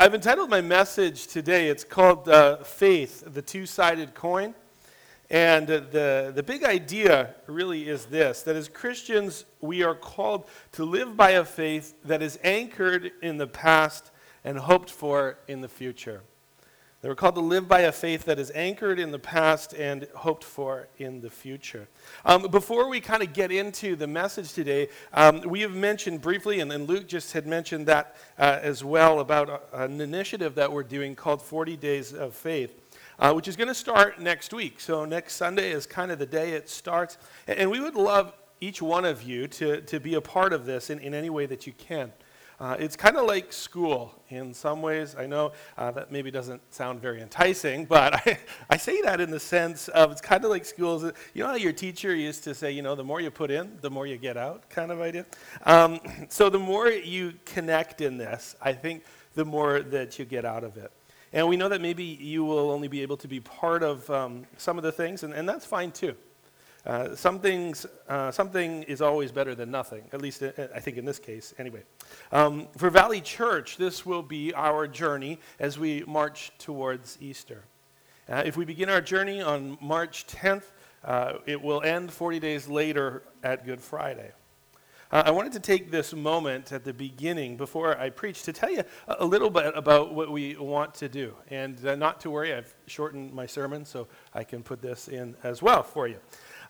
I've entitled my message today, it's called Faith, the Two-Sided Coin. And the big idea really is this, that as Christians, we are called to live by a faith that is anchored in the past and hoped for in the future. They were called to live by a faith that is anchored in the past and hoped for in the future. Before we kind of get into the message today, we have mentioned briefly, and Luke just had mentioned that as well, about an initiative that we're doing called 40 Days of Faith, which is going to start next week. So next Sunday is kind of the day it starts. And we would love each one of you to be a part of this in any way that you can. It's kind of like school in some ways. I know that maybe doesn't sound very enticing, but I say that in the sense of it's kind of like schools. You know how your teacher used to say, the more you put in, the more you get out kind of idea? So the more you connect in this, I think the more that you get out of it. And we know that maybe you will only be able to be part of some of the things, and that's fine too. Something is always better than nothing, at least I think in this case anyway. For Valley Church, this will be our journey as we march towards Easter. If we begin our journey on March 10th, it will end 40 days later at Good Friday. I wanted to take this moment at the beginning before I preach to tell you a little bit about what we want to do. And not to worry, I've shortened my sermon so I can put this in as well for you.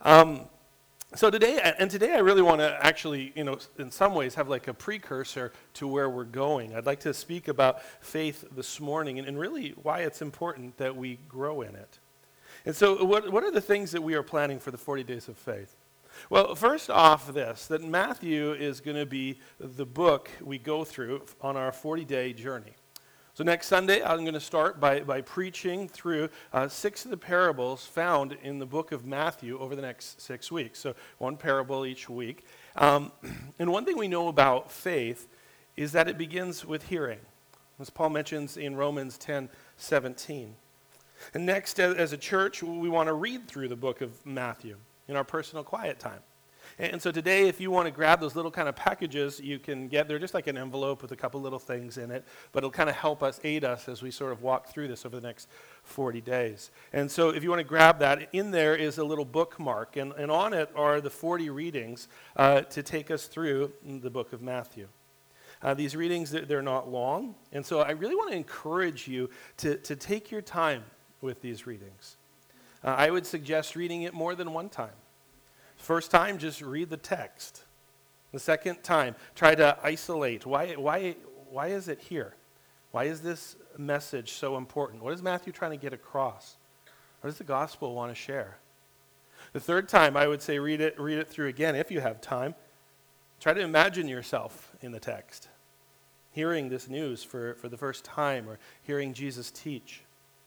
So today I really want to actually, in some ways have like a precursor to where we're going. I'd like to speak about faith this morning and really why it's important that we grow in it. And so what are the things that we are planning for the 40 Days of Faith? Well, first off that Matthew is going to be the book we go through on our 40-day journey. So next Sunday, I'm going to start by preaching through 6 of the parables found in the book of Matthew over the next 6 weeks. So one parable each week. And one thing we know about faith is that it begins with hearing, as Paul mentions in Romans 10:17. And next, as a church, we want to read through the book of Matthew in our personal quiet time. And so today, if you want to grab those little kind of packages you can get, they're just like an envelope with a couple little things in it, but it'll kind of help us, aid us as we sort of walk through this over the next 40 days. And so if you want to grab that, in there is a little bookmark, and on it are the 40 readings to take us through the book of Matthew. These readings, they're not long, and so I really want to encourage you to take your time with these readings. I would suggest reading it more than one time. First time, just read the text. The second time, try to isolate. Why is it here? Why is this message so important? What is Matthew trying to get across? What does the gospel want to share? The third time, I would say read it through again if you have time. Try to imagine yourself in the text, hearing this news for the first time, or hearing Jesus teach,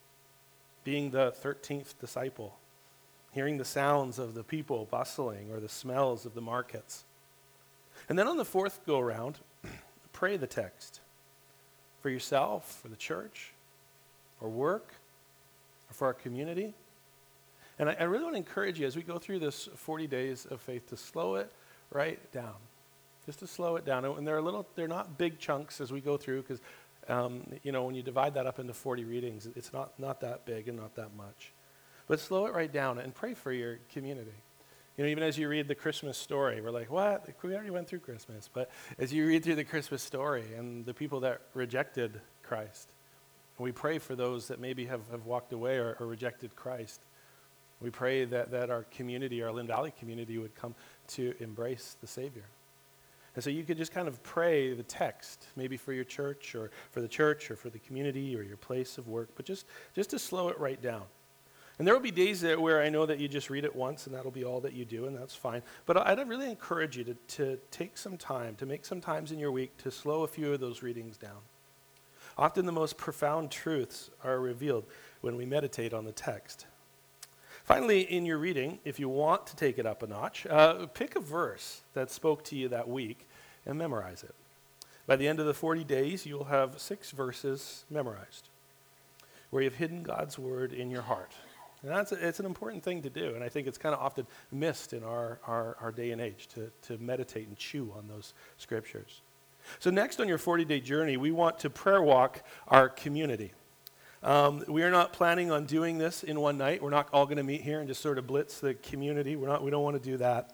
being the 13th disciple, hearing the sounds of the people bustling or the smells of the markets. And then on the fourth go-around, pray the text for yourself, for the church, or work, or for our community. And I really want to encourage you as we go through this 40 days of faith to slow it right down, just to slow it down. And they're not big chunks as we go through because, when you divide that up into 40 readings, it's not that big and not that much. But slow it right down and pray for your community. Even as you read the Christmas story, we're like, what? We already went through Christmas. But as you read through the Christmas story and the people that rejected Christ, we pray for those that maybe have walked away or rejected Christ. We pray that our community, our Lynn Valley community, would come to embrace the Savior. And so you could just kind of pray the text, maybe for your church or for the community or your place of work, but just to slow it right down. And there will be days where I know that you just read it once and that'll be all that you do, and that's fine. But I'd really encourage you to take some time, to make some times in your week to slow a few of those readings down. Often the most profound truths are revealed when we meditate on the text. Finally, in your reading, if you want to take it up a notch, pick a verse that spoke to you that week and memorize it. By the end of the 40 days, you'll have 6 verses memorized where you've hidden God's word in your heart. And it's an important thing to do, and I think it's kind of often missed in our day and age to meditate and chew on those scriptures. So next on your 40-day journey, we want to prayer walk our community. We are not planning on doing this in one night. We're not all going to meet here and just sort of blitz the community. We don't want to do that.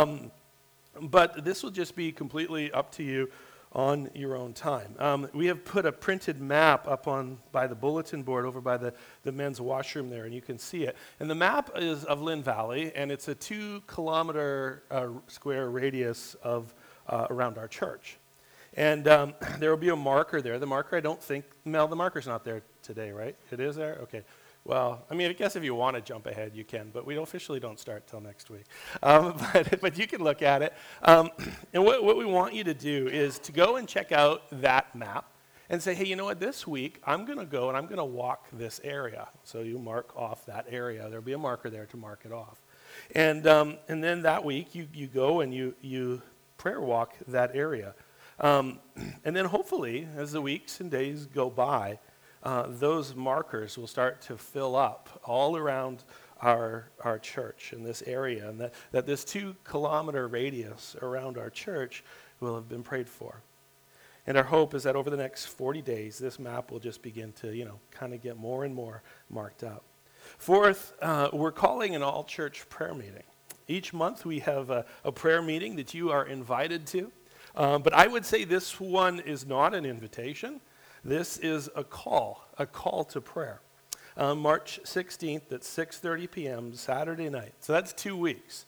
But this will just be completely up to you on your own time. We have put a printed map up by the bulletin board over by the men's washroom there, and you can see it. And the map is of Lynn Valley, and it's a 2-kilometer square radius of around our church. And there will be a marker there. The marker, I don't think, Mel, the marker's not there today, right? It is there? Okay. Well, I mean, I guess if you want to jump ahead, you can, but we officially don't start till next week. But you can look at it. And what we want you to do is to go and check out that map and say, hey, you know what, this week I'm going to go and I'm going to walk this area. So you mark off that area. There'll be a marker there to mark it off. And then that week you go and you prayer walk that area. And then hopefully, as the weeks and days go by, those markers will start to fill up all around our church in this area, and that this 2-kilometer radius around our church will have been prayed for. And our hope is that over the next 40 days, this map will just begin to, kind of get more and more marked up. Fourth, we're calling an all-church prayer meeting. Each month we have a prayer meeting that you are invited to. But I would say this one is not an invitation. This is a call to prayer. March 16th at 6:30 p.m. Saturday night. So that's 2 weeks.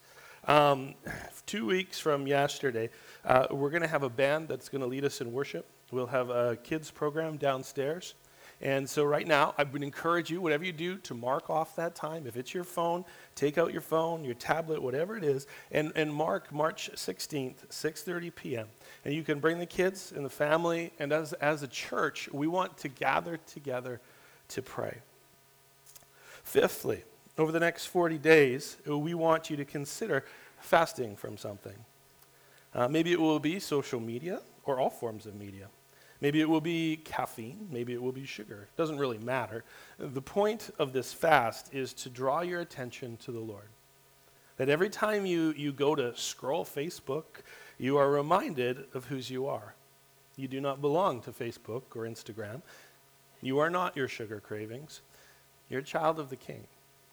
2 weeks from yesterday, we're going to have a band that's going to lead us in worship. We'll have a kids program downstairs. And so right now, I would encourage you, whatever you do, to mark off that time. If it's your phone, take out your phone, your tablet, whatever it is, and mark March 16th, 6:30 p.m. And you can bring the kids and the family, and as a church, we want to gather together to pray. Fifthly, over the next 40 days, we want you to consider fasting from something. Maybe it will be social media or all forms of media. Maybe it will be caffeine. Maybe it will be sugar. It doesn't really matter. The point of this fast is to draw your attention to the Lord. That every time you go to scroll Facebook, you are reminded of whose you are. You do not belong to Facebook or Instagram. You are not your sugar cravings. You're a child of the King.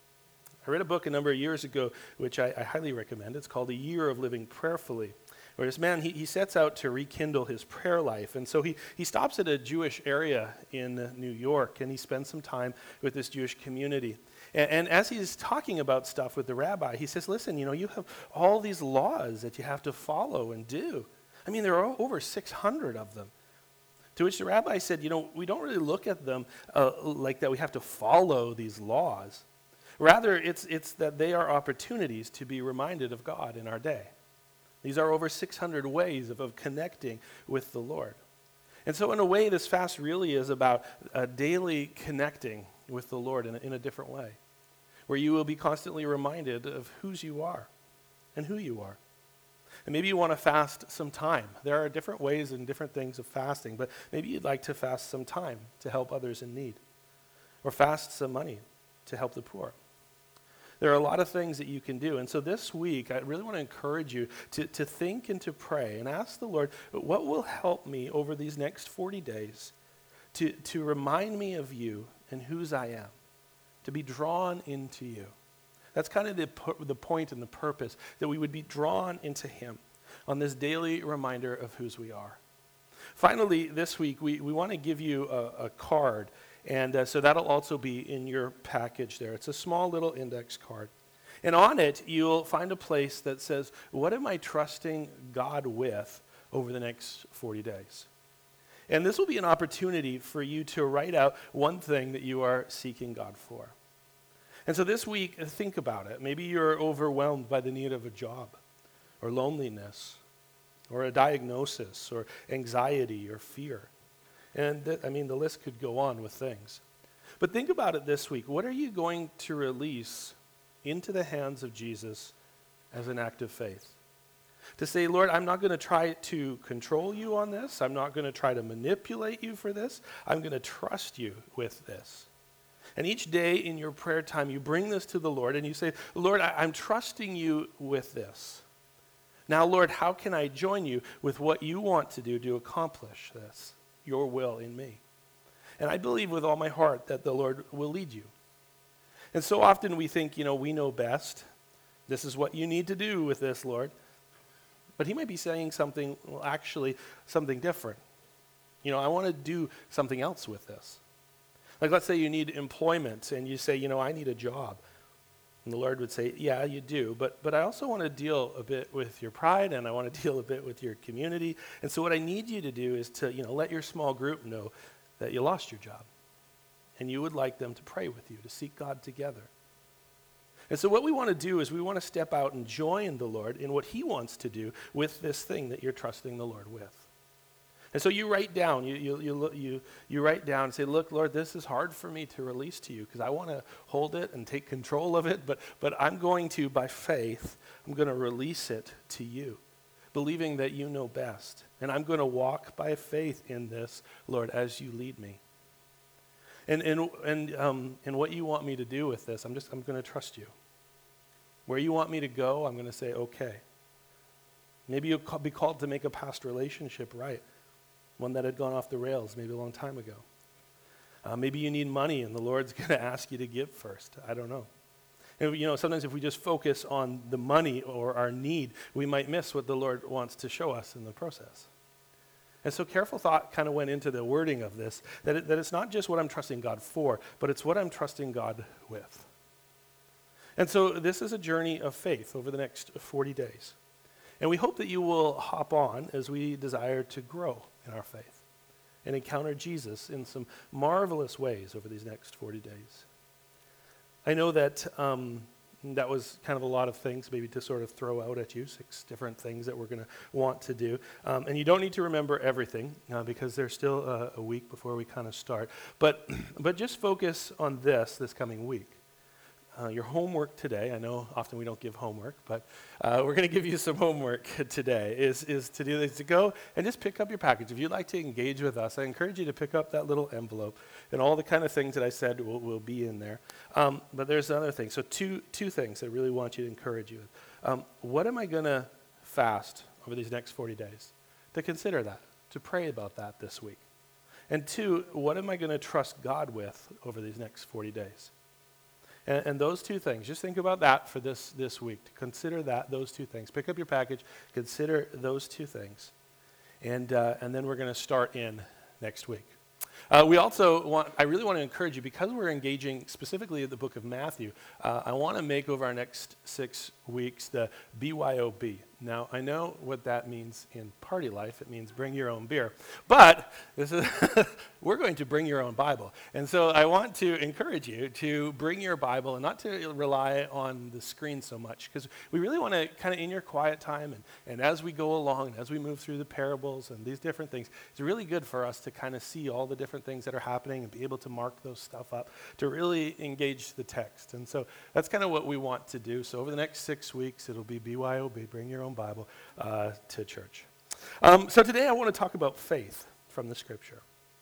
I read a book a number of years ago, which I highly recommend. It's called A Year of Living Prayerfully, where this man, he sets out to rekindle his prayer life. And so he stops at a Jewish area in New York, and he spends some time with this Jewish community. And as he's talking about stuff with the rabbi, he says, listen, you have all these laws that you have to follow and do. I mean, there are over 600 of them. To which the rabbi said, we don't really look at them like that we have to follow these laws. Rather, it's that they are opportunities to be reminded of God in our day. These are over 600 ways of connecting with the Lord. And so in a way, this fast really is about daily connecting with the Lord in a different way, where you will be constantly reminded of whose you are and who you are. And maybe you want to fast some time. There are different ways and different things of fasting, but maybe you'd like to fast some time to help others in need, or fast some money to help the poor. There are a lot of things that you can do. And so this week, I really want to encourage you to think and to pray and ask the Lord, what will help me over these next 40 days to remind me of you and whose I am, to be drawn into you. That's kind of the point and the purpose, that we would be drawn into him on this daily reminder of whose we are. Finally, this week, we want to give you a card. And so that'll also be in your package there. It's a small little index card. And on it, you'll find a place that says, what am I trusting God with over the next 40 days? And this will be an opportunity for you to write out one thing that you are seeking God for. And so this week, think about it. Maybe you're overwhelmed by the need of a job, or loneliness, or a diagnosis, or anxiety, or fear. And the list could go on with things. But think about it this week. What are you going to release into the hands of Jesus as an act of faith? To say, Lord, I'm not going to try to control you on this. I'm not going to try to manipulate you for this. I'm going to trust you with this. And each day in your prayer time, you bring this to the Lord and you say, Lord, I'm trusting you with this. Now, Lord, how can I join you with what you want to do to accomplish this, your will in me? And I believe with all my heart that the Lord will lead you. And so often we think, we know best. This is what you need to do with this, Lord. But he might be saying something different. I want to do something else with this. Like, let's say you need employment and you say, I need a job. And the Lord would say, yeah, you do, but I also want to deal a bit with your pride, and I want to deal a bit with your community. And so what I need you to do is to, let your small group know that you lost your job. And you would like them to pray with you, to seek God together. And so what we want to do is we want to step out and join the Lord in what he wants to do with this thing that you're trusting the Lord with. And so you write down, you write down and say, look, Lord, this is hard for me to release to you because I want to hold it and take control of it, but I'm going to, by faith, I'm going to release it to you, believing that you know best. And I'm going to walk by faith in this, Lord, as you lead me. And what you want me to do with this, I'm going to trust you. Where you want me to go, I'm going to say, okay. Maybe you'll be called to make a past relationship right. One that had gone off the rails maybe a long time ago. Maybe you need money and the Lord's going to ask you to give first. I don't know. And, sometimes if we just focus on the money or our need, we might miss what the Lord wants to show us in the process. And so careful thought kind of went into the wording of this, that it's not just what I'm trusting God for, but it's what I'm trusting God with. And so this is a journey of faith over the next 40 days. And we hope that you will hop on as we desire to grow in our faith and encounter Jesus in some marvelous ways over these next 40 days. I know that that was kind of a lot of things maybe to sort of throw out at you, 6 different things that we're going to want to do. And you don't need to remember everything because there's still a week before we kind of start. But just focus on this coming week. Your homework today, I know often we don't give homework, but we're going to give you some homework today, is to do this, to go and just pick up your package. If you'd like to engage with us, I encourage you to pick up that little envelope, and all the kind of things that I said will be in there. But there's another thing. So two things I really want you to encourage you with. What am I going to fast over these next 40 days? To consider that, to pray about that this week. And 2, what am I going to trust God with over these next 40 days? And those 2 things, just think about that for this week. To consider those 2 things. Pick up your package, consider those 2 things. And then we're going to start in next week. I really want to encourage you, because we're engaging specifically in the book of Matthew, I want to make over our next 6 weeks the BYOB. Now, I know what that means in party life. It means bring your own beer. But we're going to bring your own Bible. And so I want to encourage you to bring your Bible and not to rely on the screen so much, because we really want to kind of in your quiet time and as we go along, and as we move through the parables and these different things, it's really good for us to kind of see all the different things that are happening and be able to mark those stuff up to really engage the text. And so that's kind of what we want to do. So over the next 6 weeks, it'll be BYOB, bring your own Bible to church. So today I want to talk about faith from the scripture.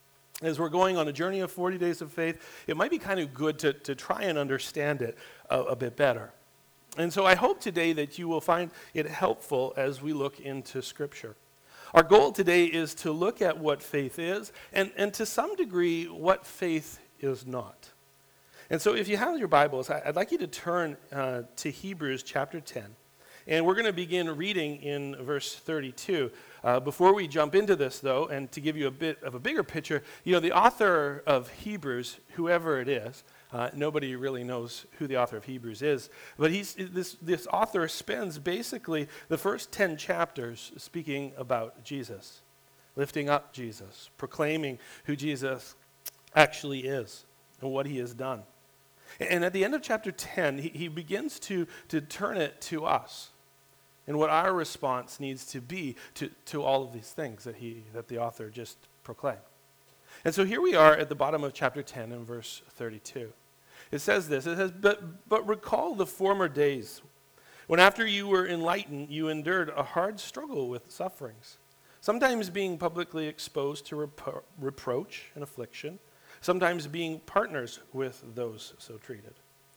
As we're going on a journey of 40 days of faith, it might be kind of good to try and understand it a bit better. And so I hope today that you will find it helpful as we look into scripture. Our goal today is to look at what faith is and to some degree what faith is not. And so if you have your Bibles, I'd like you to turn to Hebrews chapter 10. And we're going to begin reading in verse 32. Before we jump into this, though, and to give you a bit of a bigger picture, the author of Hebrews, whoever it is, nobody really knows who the author of Hebrews is, but this author spends basically the first 10 chapters speaking about Jesus, lifting up Jesus, proclaiming who Jesus actually is and what he has done. And at the end of chapter 10, he begins to turn it to us and what our response needs to be to all of these things that the author just proclaimed. And so here we are at the bottom of chapter 10 in verse 32. It says this, it says, but recall the former days, when after you were enlightened, you endured a hard struggle with sufferings, sometimes being publicly exposed to reproach and affliction, sometimes being partners with those so treated.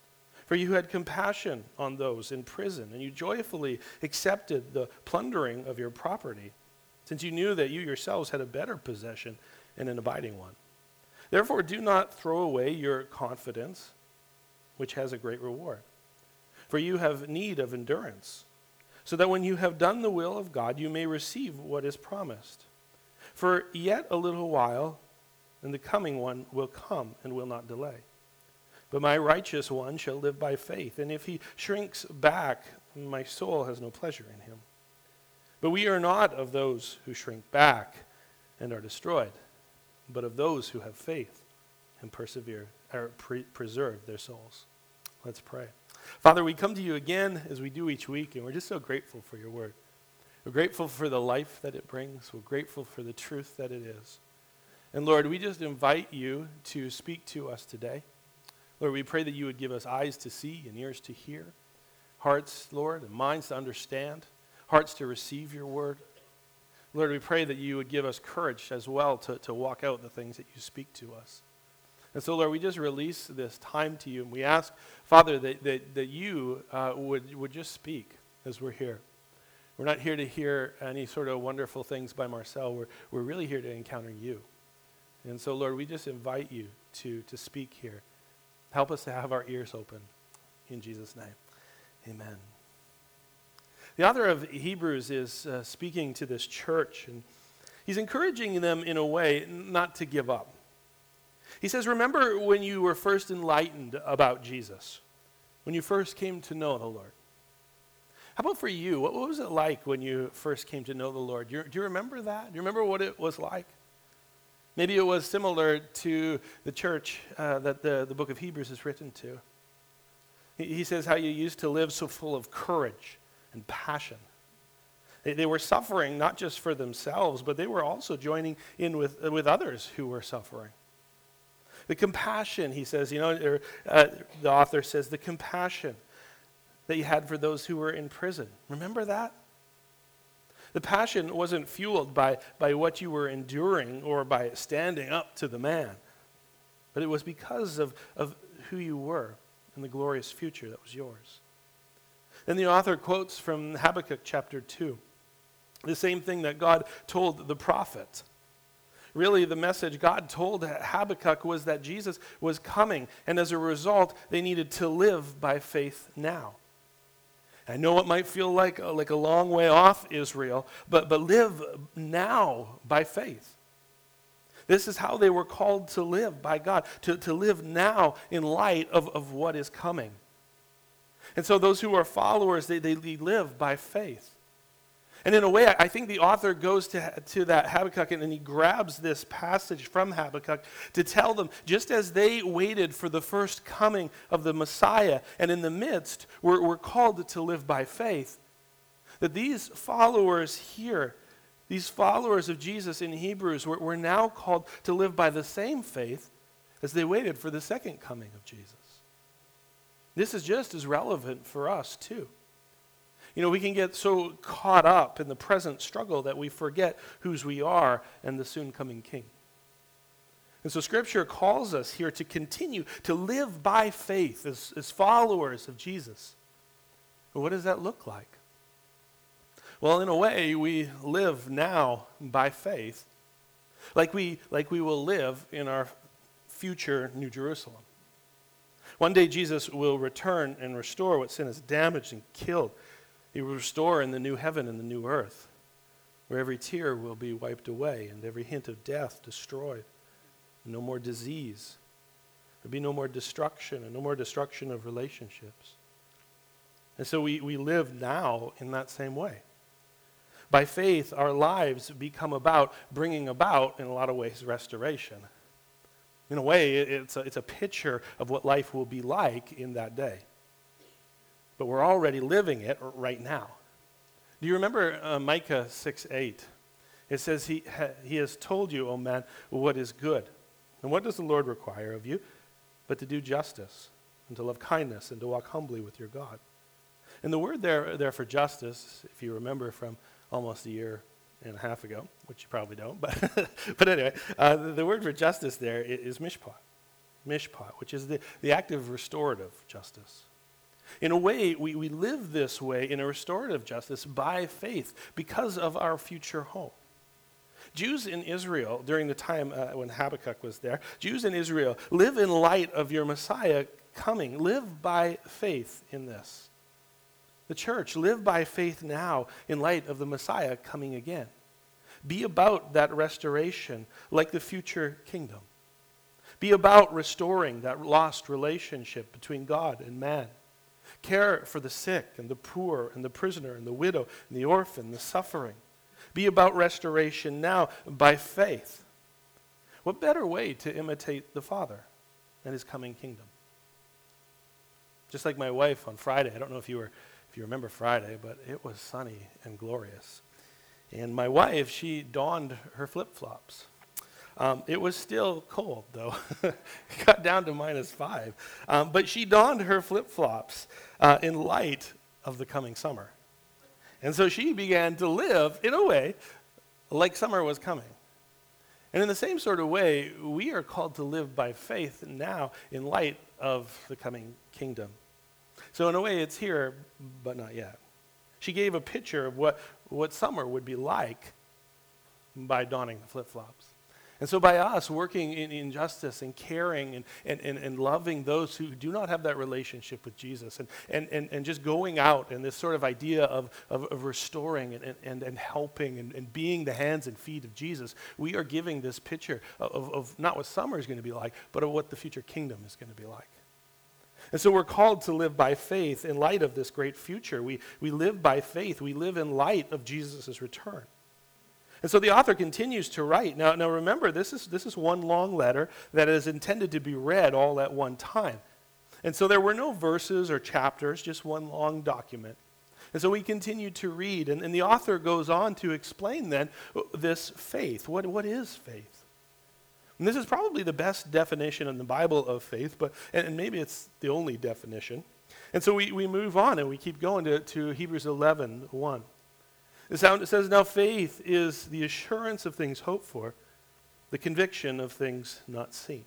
For you had compassion on those in prison, and you joyfully accepted the plundering of your property, since you knew that you yourselves had a better possession and an abiding one. Therefore, do not throw away your confidence, which has a great reward. For you have need of endurance, so that when you have done the will of God, you may receive what is promised. For yet a little while, and the coming one will come and will not delay. But my righteous one shall live by faith, and if he shrinks back, my soul has no pleasure in him. But we are not of those who shrink back and are destroyed, but of those who have faith and persevere, or preserve their souls. Let's pray. Father, we come to you again as we do each week, and we're just so grateful for your word. We're grateful for the life that it brings. We're grateful for the truth that it is. And Lord, we just invite you to speak to us today. Lord, we pray that you would give us eyes to see and ears to hear, hearts, Lord, and minds to understand, hearts to receive your word. Lord, we pray that you would give us courage as well to walk out the things that you speak to us. And so, Lord, we just release this time to you, and we ask, Father, that you would just speak as we're here. We're not here to hear any sort of wonderful things by Marcel. We're really here to encounter you. And so, Lord, we just invite you to speak here. Help us to have our ears open. In Jesus' name, amen. The author of Hebrews is speaking to this church, and he's encouraging them in a way not to give up. He says, remember when you were first enlightened about Jesus, when you first came to know the Lord. How about for you? What was it like when you first came to know the Lord? Do you remember that? Do you remember what it was like? Maybe it was similar to the church that the book of Hebrews is written to. He says how you used to live so full of courage and passion. They were suffering not just for themselves, but they were also joining in with others who were suffering. The compassion, he says, the author says, the compassion that you had for those who were in prison. Remember that? The passion wasn't fueled by what you were enduring or by standing up to the man, but it was because of who you were and the glorious future that was yours. Then the author quotes from Habakkuk chapter 2, the same thing that God told the prophet. Really, the message God told Habakkuk was that Jesus was coming, and as a result, they needed to live by faith now. I know it might feel like a long way off, Israel, but live now by faith. This is how they were called to live by God, to live now in light of what is coming. And so those who are followers, they live by faith. And in a way, I think the author goes to that Habakkuk and he grabs this passage from Habakkuk to tell them, just as they waited for the first coming of the Messiah, and in the midst were called to live by faith, that these followers here, these followers of Jesus in Hebrews, were now called to live by the same faith as they waited for the second coming of Jesus. This is just as relevant for us too. We can get so caught up in the present struggle that we forget whose we are and the soon coming King. And so Scripture calls us here to continue to live by faith as followers of Jesus. But what does that look like? Well, in a way, we live now by faith, like we will live in our future New Jerusalem. One day Jesus will return and restore what sin has damaged and killed. He will restore in the new heaven and the new earth, where every tear will be wiped away and every hint of death destroyed. No more disease. There'll be no more destruction and no more destruction of relationships. And so we live now in that same way. By faith, our lives become about bringing about, in a lot of ways, restoration. In a way, it's a picture of what life will be like in that day. But we're already living it right now. Do you remember Micah 6:8? It says, he has told you, O man, what is good. And what does the Lord require of you? But to do justice, and to love kindness, and to walk humbly with your God. And the word there for justice, if you remember from almost a year and a half ago, which you probably don't, but anyway, the word for justice there is mishpat. Mishpat, which is the active restorative justice. In a way, we live this way in a restorative justice by faith because of our future hope. Jews in Israel, during the time when Habakkuk was there, Jews in Israel, live in light of your Messiah coming. Live by faith in this. The church, live by faith now in light of the Messiah coming again. Be about that restoration like the future kingdom. Be about restoring that lost relationship between God and man. Care for the sick and the poor and the prisoner and the widow and the orphan, the suffering. Be about restoration now by faith. What better way to imitate the Father and his coming kingdom? Just like my wife on Friday, I don't know if you remember Friday, but it was sunny and glorious. And my wife, she donned her flip-flops. It was still cold, though. It got down to -5. But she donned her flip-flops in light of the coming summer. And so she began to live, in a way, like summer was coming. And in the same sort of way, we are called to live by faith now in light of the coming kingdom. So in a way, it's here, but not yet. She gave a picture of what summer would be like by donning the flip-flops. And so by us working in justice and caring and loving those who do not have that relationship with Jesus and just going out and this sort of idea of restoring and helping and being the hands and feet of Jesus, we are giving this picture of not what summer is going to be like, but of what the future kingdom is going to be like. And so we're called to live by faith in light of this great future. We live by faith. We live in light of Jesus' return. And so the author continues to write. Now remember, this is one long letter that is intended to be read all at one time. And so there were no verses or chapters, just one long document. And so we continue to read, and the author goes on to explain then this faith. What is faith? And this is probably the best definition in the Bible of faith, and maybe it's the only definition. And so we move on and we keep going to Hebrews 11:1. It says, now faith is the assurance of things hoped for, the conviction of things not seen.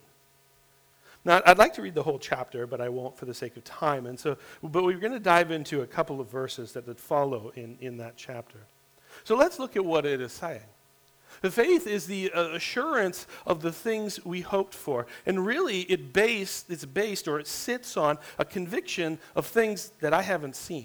Now, I'd like to read the whole chapter, but I won't for the sake of time. But we're going to dive into a couple of verses that follow in that chapter. So let's look at what it is saying. The faith is the assurance of the things we hoped for. And really, it's based or it sits on a conviction of things that I haven't seen.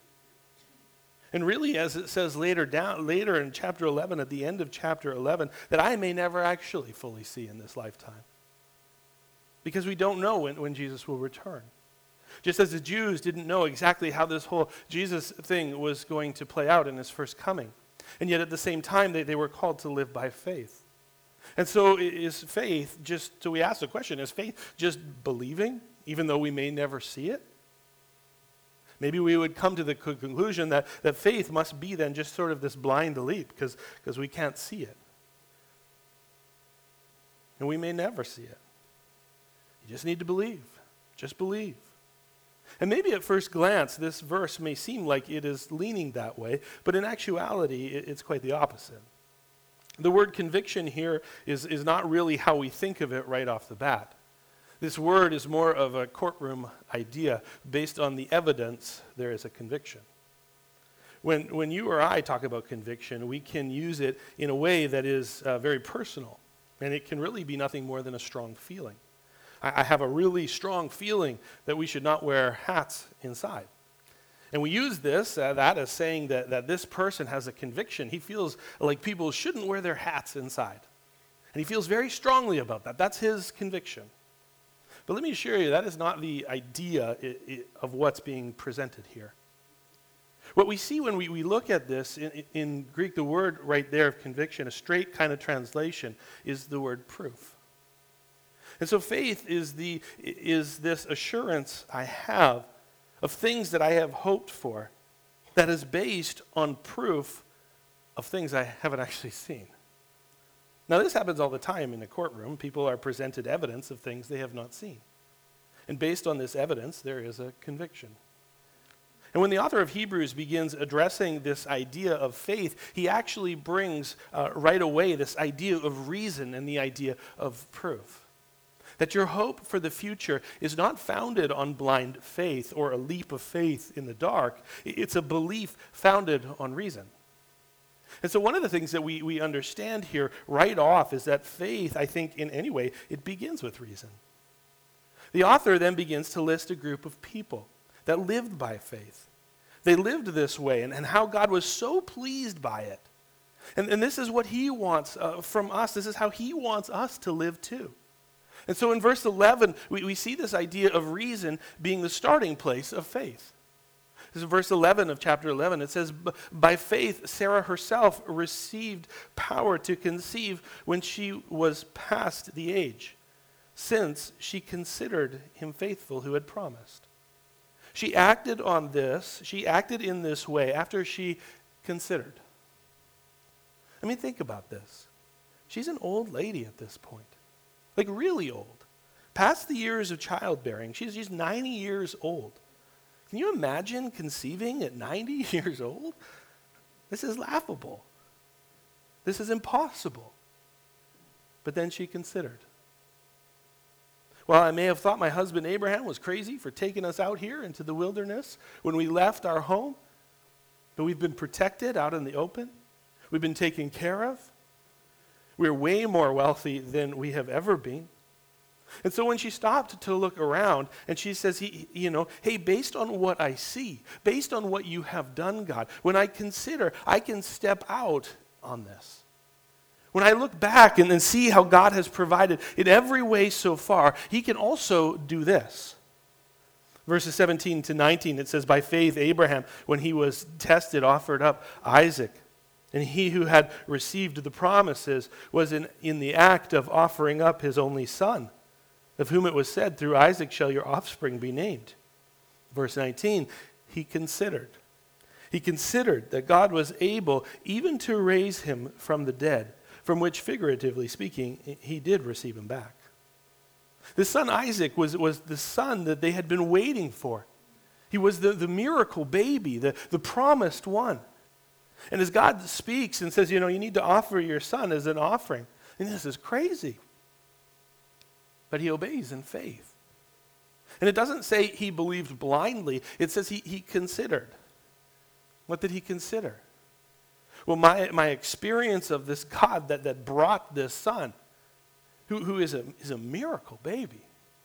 And really, as it says later in chapter 11, at the end of chapter 11, that I may never actually fully see in this lifetime. Because we don't know when Jesus will return. Just as the Jews didn't know exactly how this whole Jesus thing was going to play out in his first coming. And yet at the same time, they were called to live by faith. And so is faith so we ask the question, is faith just believing, even though we may never see it? Maybe we would come to the conclusion that faith must be then just sort of this blind leap because we can't see it. And we may never see it. You just need to believe. Just believe. And maybe at first glance, this verse may seem like it is leaning that way, but in actuality, it's quite the opposite. The word conviction here is not really how we think of it right off the bat. This word is more of a courtroom idea. Based on the evidence, there is a conviction. When you or I talk about conviction, we can use it in a way that is very personal, and it can really be nothing more than a strong feeling. I have a really strong feeling that we should not wear hats inside. And we use that as saying that this person has a conviction. He feels like people shouldn't wear their hats inside. And he feels very strongly about that. That's his conviction. But let me assure you, that is not the idea of what's being presented here. What we see when we look at this, in Greek, the word right there of conviction, a straight kind of translation, is the word proof. And so faith is this assurance I have of things that I have hoped for that is based on proof of things I haven't actually seen. Now, this happens all the time in a courtroom. People are presented evidence of things they have not seen. And based on this evidence, there is a conviction. And when the author of Hebrews begins addressing this idea of faith, he actually brings right away this idea of reason and the idea of proof. That your hope for the future is not founded on blind faith or a leap of faith in the dark. It's a belief founded on reason. And so one of the things that we understand here right off is that faith, I think, in any way, it begins with reason. The author then begins to list a group of people that lived by faith. They lived this way, and how God was so pleased by it. And this is what he wants from us. This is how he wants us to live too. And so in verse 11, we see this idea of reason being the starting place of faith. This is verse 11 of chapter 11. It says, by faith, Sarah herself received power to conceive when she was past the age, since she considered him faithful who had promised. She acted in this way after she considered. I mean, think about this. She's an old lady at this point. Like really old. Past the years of childbearing. She's 90 years old. Can you imagine conceiving at 90 years old? This is laughable. This is impossible. But then she considered. Well, I may have thought my husband Abraham was crazy for taking us out here into the wilderness when we left our home, but we've been protected out in the open. We've been taken care of. We're way more wealthy than we have ever been. And so when she stopped to look around and she says, hey, based on what I see, based on what you have done, God, when I consider, I can step out on this. When I look back and then see how God has provided in every way so far, he can also do this. Verses 17 to 19, it says, by faith Abraham, when he was tested, offered up Isaac. And he who had received the promises was in the act of offering up his only son, of whom it was said, through Isaac shall your offspring be named. Verse 19, he considered. He considered that God was able even to raise him from the dead, from which, figuratively speaking, he did receive him back. The son Isaac was the son that they had been waiting for. He was the miracle baby, the promised one. And as God speaks and says, you need to offer your son as an offering. And this is crazy. But he obeys in faith. And it doesn't say he believed blindly. It says he considered. What did he consider? Well, my experience of this God that brought this son, who is a miracle baby.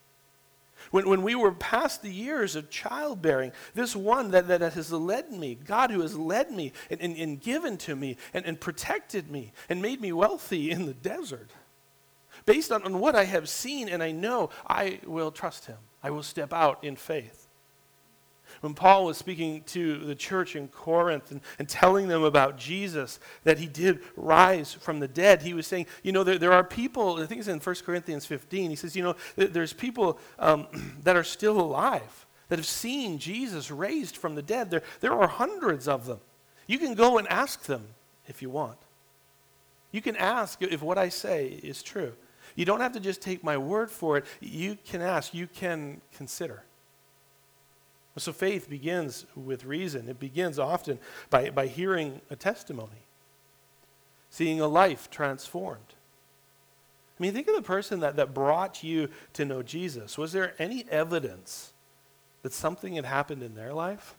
When we were past the years of childbearing, this one that has led me, God who has led me and given to me and protected me and made me wealthy in the desert. Based on what I have seen and I know, I will trust him. I will step out in faith. When Paul was speaking to the church in Corinth and telling them about Jesus, that he did rise from the dead, he was saying, there are people, I think it's in 1 Corinthians 15, he says, there's people that are still alive, that have seen Jesus raised from the dead. There are hundreds of them. You can go and ask them if you want. You can ask if what I say is true. You don't have to just take my word for it. You can ask, you can consider. So faith begins with reason. It begins often by hearing a testimony, seeing a life transformed. I mean, think of the person that brought you to know Jesus. Was there any evidence that something had happened in their life?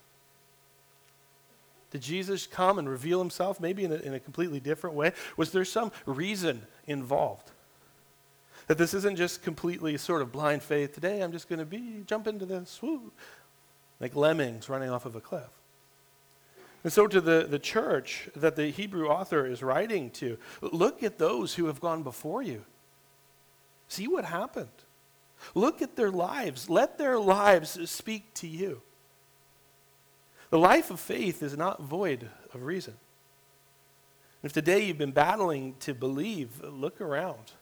Did Jesus come and reveal himself maybe in a completely different way? Was there some reason involved? That this isn't just completely sort of blind faith. Today I'm just going to jump into this, woo, like lemmings running off of a cliff. And so to the church that the Hebrew author is writing to, look at those who have gone before you. See what happened. Look at their lives. Let their lives speak to you. The life of faith is not void of reason. If today you've been battling to believe, look around.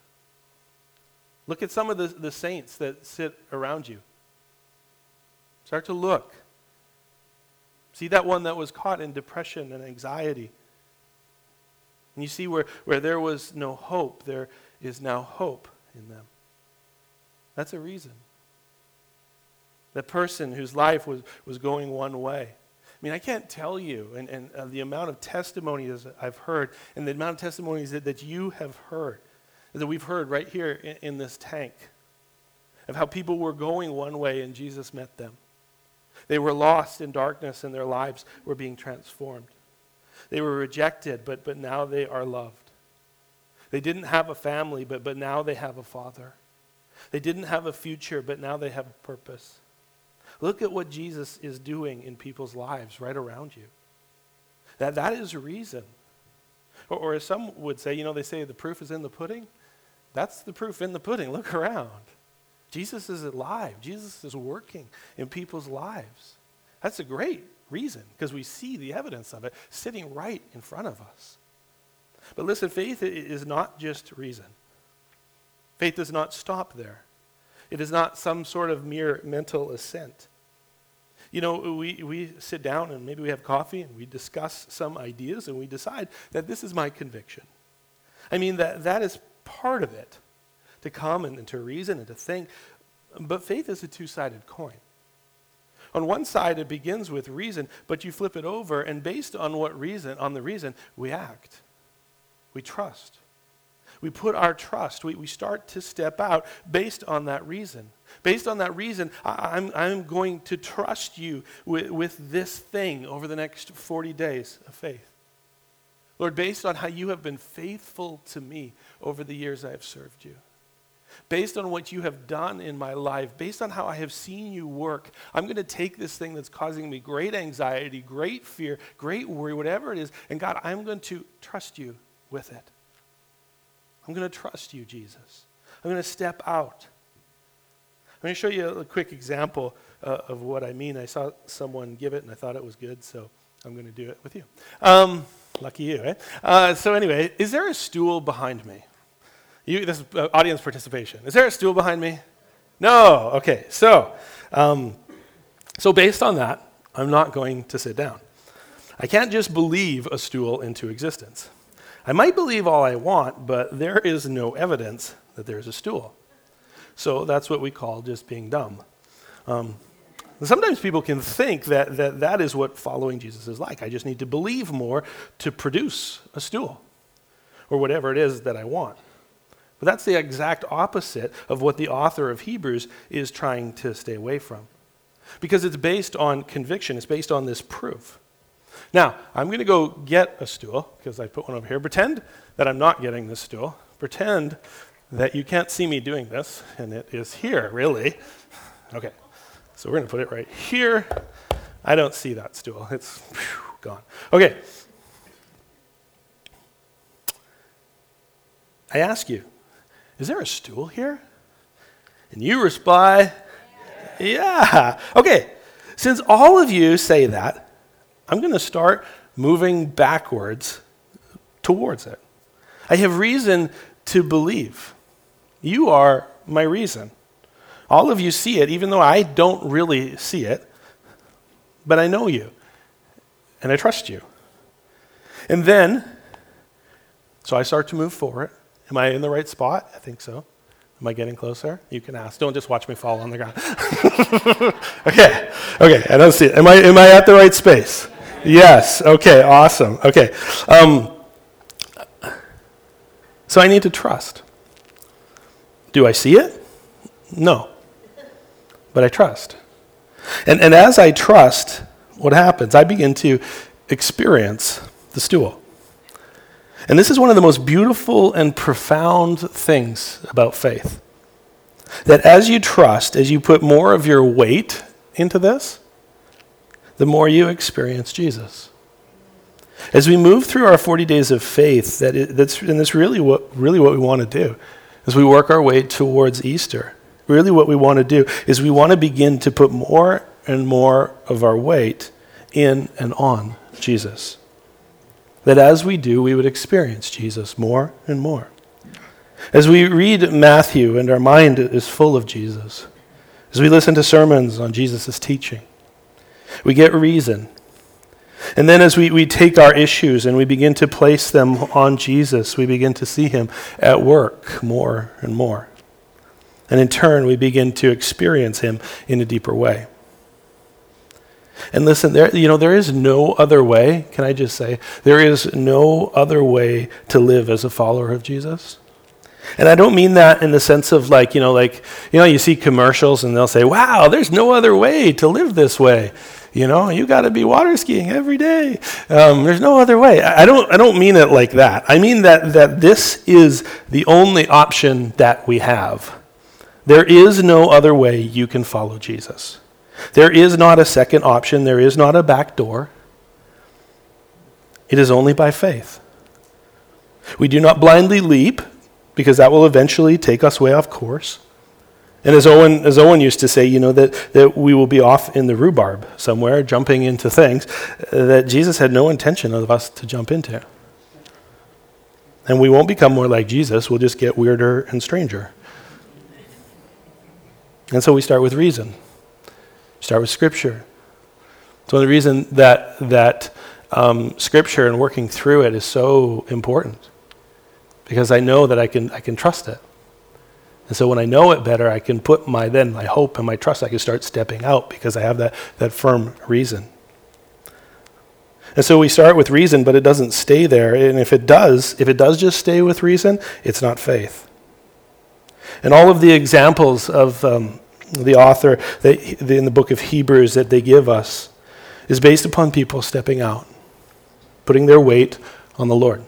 Look at some of the saints that sit around you. Start to look. See that one that was caught in depression and anxiety. And you see where there was no hope, there is now hope in them. That's a reason. That person whose life was going one way. I mean, I can't tell you, and the amount of testimonies I've heard, and the amount of testimonies that you have heard, that we've heard right here in this tank. of how people were going one way and Jesus met them. They were lost in darkness and their lives were being transformed. They were rejected, but now they are loved. They didn't have a family, but now they have a father. They didn't have a future, but now they have a purpose. Look at what Jesus is doing in people's lives right around you. That is reason. Or as some would say, they say the proof is in the pudding. That's the proof in the pudding. Look around. Jesus is alive. Jesus is working in people's lives. That's a great reason because we see the evidence of it sitting right in front of us. But listen, faith is not just reason. Faith does not stop there. It is not some sort of mere mental assent. We sit down and maybe we have coffee and we discuss some ideas and we decide that this is my conviction. I mean, that is part of it, to come and to reason and to think. But faith is a two-sided coin. On one side, it begins with reason, but you flip it over, and based on the reason, we act. We trust. We put our trust. We start to step out based on that reason. Based on that reason, I'm going to trust you with this thing over the next 40 days of faith. Lord, based on how you have been faithful to me over the years I have served you, based on what you have done in my life, based on how I have seen you work, I'm going to take this thing that's causing me great anxiety, great fear, great worry, whatever it is, and God, I'm going to trust you with it. I'm going to trust you, Jesus. I'm going to step out. I'm going to show you a quick example of what I mean. I saw someone give it, and I thought it was good, so I'm going to do it with you. Lucky you, eh? So anyway, is there a stool behind me? This is audience participation. Is there a stool behind me? No. Okay. So based on that, I'm not going to sit down. I can't just believe a stool into existence. I might believe all I want, but there is no evidence that there's a stool. So that's what we call just being dumb. Sometimes people can think that is what following Jesus is like. I just need to believe more to produce a stool or whatever it is that I want. But that's the exact opposite of what the author of Hebrews is trying to stay away from. Because it's based on conviction. It's based on this proof. Now, I'm going to go get a stool, because I put one over here. Pretend that I'm not getting this stool. Pretend that you can't see me doing this, and it is here, really. Okay, so we're going to put it right here. I don't see that stool. It's gone. Okay. I ask you, is there a stool here? And you reply, yeah. Okay, since all of you say that, I'm going to start moving backwards towards it. I have reason to believe. You are my reason. All of you see it, even though I don't really see it, but I know you, and I trust you. And then, so I start to move forward. Am I in the right spot? I think so. Am I getting closer? You can ask. Don't just watch me fall on the ground. Okay, I don't see it. Am I at the right space? Yes. Okay, awesome. Okay. So I need to trust. Do I see it? No. But I trust. And as I trust, what happens? I begin to experience the stool. And this is one of the most beautiful and profound things about faith. That as you trust, as you put more of your weight into this, the more you experience Jesus. As we move through our 40 days of faith, that's really what we want to do. As we work our way towards Easter, really what we want to do is we want to begin to put more and more of our weight in and on Jesus. That as we do, we would experience Jesus more and more. As we read Matthew and our mind is full of Jesus, as we listen to sermons on Jesus' teaching, we get reason. And then as we take our issues and we begin to place them on Jesus, we begin to see him at work more and more. And in turn, we begin to experience him in a deeper way. And listen, there is no other way, can I just say, there is no other way to live as a follower of Jesus. And I don't mean that in the sense of you see commercials and they'll say, wow, there's no other way to live this way. You got to be water skiing every day. There's no other way. I don't mean it like that. I mean that this is the only option that we have. There is no other way you can follow Jesus. There is not a second option. There is not a back door. It is only by faith. We do not blindly leap, because that will eventually take us way off course. And as Owen used to say, that we will be off in the rhubarb somewhere, jumping into things that Jesus had no intention of us to jump into. And we won't become more like Jesus. We'll just get weirder and stranger. And so we start with reason. Start with Scripture. It's one of the reasons that Scripture and working through it is so important, because I know that I can trust it. And so when I know it better, I can put my hope and my trust. I can start stepping out because I have that firm reason. And so we start with reason, but it doesn't stay there. And if it does just stay with reason, it's not faith. And all of the examples of the author in the book of Hebrews that they give us is based upon people stepping out, putting their weight on the Lord.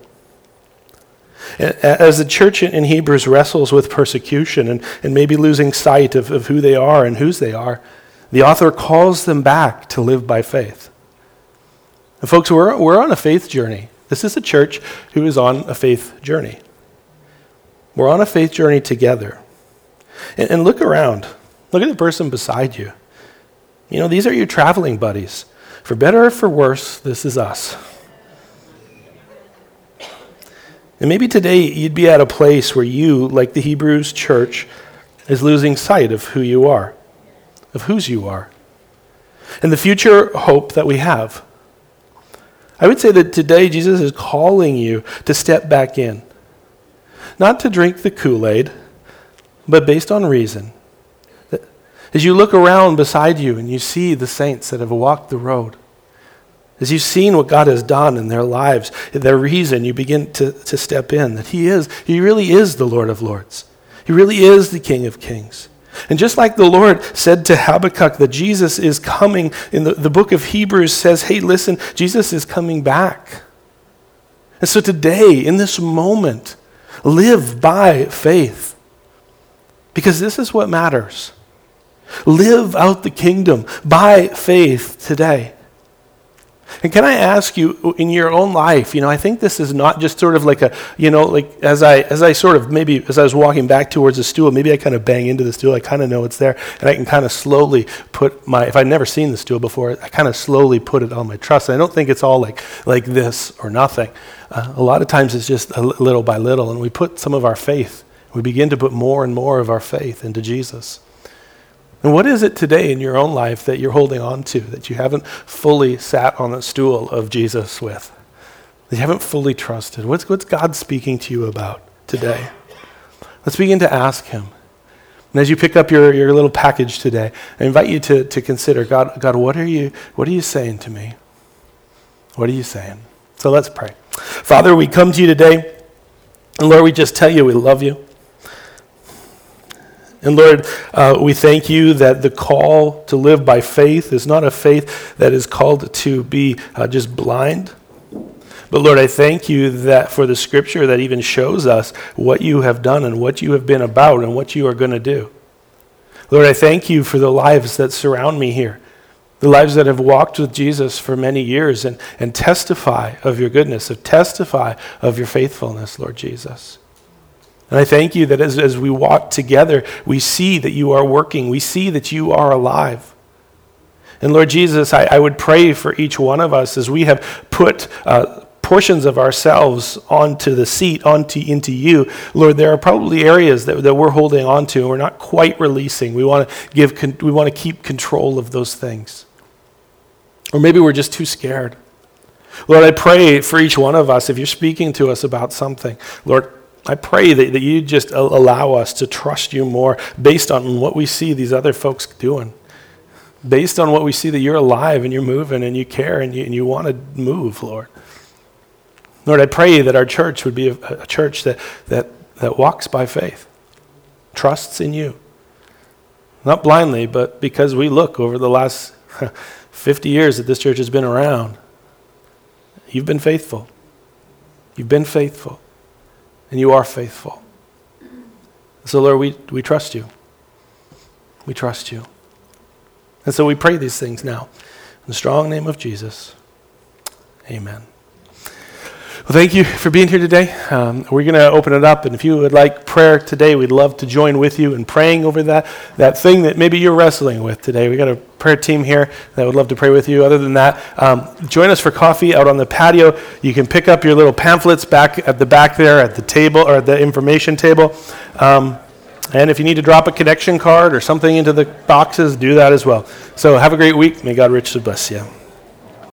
As the church in Hebrews wrestles with persecution and maybe losing sight of who they are and whose they are, the author calls them back to live by faith. And folks, we're on a faith journey. This is a church who is on a faith journey. We're on a faith journey together. And look around. Look at the person beside you. These are your traveling buddies. For better or for worse, this is us. And maybe today you'd be at a place where you, like the Hebrews church, is losing sight of who you are, of whose you are, and the future hope that we have. I would say that today Jesus is calling you to step back in, not to drink the Kool-Aid, but based on reason. As you look around beside you and you see the saints that have walked the road, as you've seen what God has done in their lives, their reason, you begin to step in, that He really is the Lord of Lords. He really is the King of Kings. And just like the Lord said to Habakkuk that Jesus is coming, in the book of Hebrews says, hey, listen, Jesus is coming back. And so today, in this moment, live by faith. Because this is what matters. Live out the kingdom by faith today. And can I ask you, in your own life, I think this is not just sort of like as I was walking back towards the stool, maybe I kind of bang into the stool, I kind of know it's there, and I can kind of slowly put if I'd never seen the stool before, I kind of slowly put it on my trust. And I don't think it's all like this or nothing. A lot of times it's just little by little, and we put some of our faith, we begin to put more and more of our faith into Jesus. And what is it today in your own life that you're holding on to, that you haven't fully sat on the stool of Jesus with, that you haven't fully trusted? What's God speaking to you about today? Let's begin to ask Him. And as you pick up your little package today, I invite you to consider, God, what are you saying to me? What are you saying? So let's pray. Father, we come to you today, and Lord, we just tell you we love you. And Lord, we thank you that the call to live by faith is not a faith that is called to be just blind. But Lord, I thank you that for the Scripture that even shows us what you have done and what you have been about and what you are going to do. Lord, I thank you for the lives that surround me here, the lives that have walked with Jesus for many years and testify of your goodness, testify of your faithfulness, Lord Jesus. And I thank you that as we walk together, we see that you are working. We see that you are alive. And Lord Jesus, I would pray for each one of us as we have put portions of ourselves onto the seat, into you. Lord, there are probably areas that we're holding on to and we're not quite releasing. We want to keep control of those things. Or maybe we're just too scared. Lord, I pray for each one of us, if you're speaking to us about something, Lord, I pray that you just allow us to trust you more based on what we see these other folks doing, based on what we see that you're alive and you're moving and you care and you want to move, Lord. Lord, I pray that our church would be a church that that walks by faith, trusts in you. Not blindly, but because we look over the last 50 years that this church has been around. You've been faithful. You've been faithful. And you are faithful. So, Lord, we trust you. We trust you. And so we pray these things now. In the strong name of Jesus. Amen. Well, thank you for being here today. We're going to open it up, and if you would like prayer today, we'd love to join with you in praying over that thing that maybe you're wrestling with today. We got a prayer team here that would love to pray with you. Other than that, join us for coffee out on the patio. You can pick up your little pamphlets back at the back there at the table or at the information table. And if you need to drop a connection card or something into the boxes, do that as well. So have a great week. May God richly bless you.